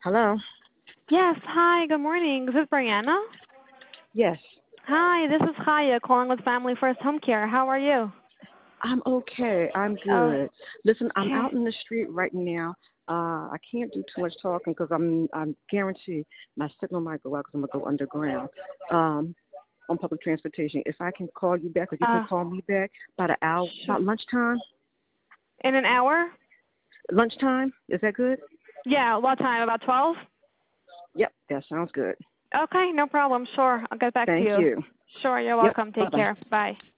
Hello? Yes, hi, good morning. This is Brianna. Yes. Hi, this is Chaya calling with Family First Home Care. How are you? I'm okay. I'm Oh, good. Listen, I'm okay. out in the street right now. I can't do too much talking because I'm guaranteed my signal might go out because I'm going to go underground on public transportation. If I can call you back or you can Uh, call me back about an hour, sure. about lunchtime? In an hour? Lunchtime? Is that good? Yeah, what time? About 12? Yep, that sounds good. Okay, no problem. Sure, I'll get back to Thank you. you. Sure, you're Yep, welcome. Take bye-bye. care. Bye.